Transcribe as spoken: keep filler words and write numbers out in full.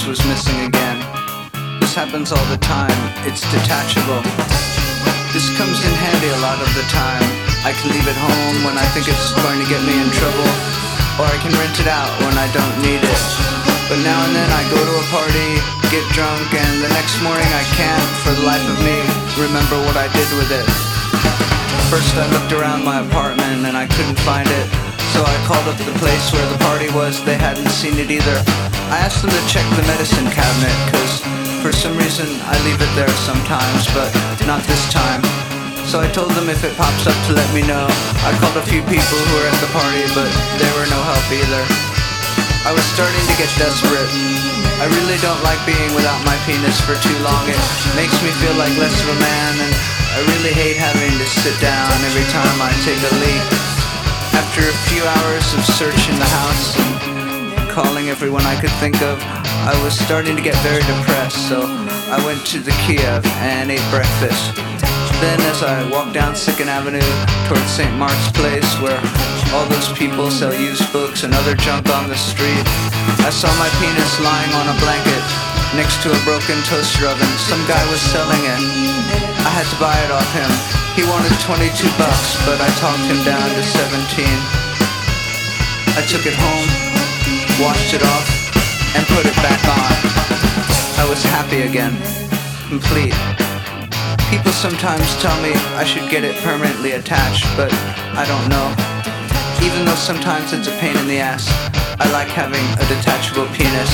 penis was missing again. This happens all the time, it's detachable. This comes in handy a lot of the time. I can leave it home when I think it's going to get me in trouble, or I can rent it out when I don't need it. But now and then I go to a party, get drunk, and the next morning I can't, for the life of me, remember what I did with it. First I looked around my apartment and I couldn't find it, so I called up the place where the party was. They hadn't seen it either. I asked them to check the medicine cabinet, cause for some reason I leave it there sometimes, but not this time. So I told them if it pops up to let me know. I called a few people who were at the party, but they were no help either. I was starting to get desperate. I really don't like being without my penis for too long. It makes me feel like less of a man, and I really hate having to sit down every time I take a leak. After a few hours of searching the house and calling everyone I could think of, I was starting to get very depressed, so I went to the Kiev and ate breakfast. Then as I walked down Second Avenue towards Saint Mark's Place, where all those people sell used books and other junk on the street, I saw my penis lying on a blanket next to a broken toaster oven. Some guy was selling it. I had to buy it off him. He wanted twenty-two bucks, but I talked him down to seventeen. I took it home, washed it off, and put it back on. I was happy again, complete. People sometimes tell me I should get it permanently attached, but I don't know. Even though sometimes it's a pain in the ass, I like having a detachable penis.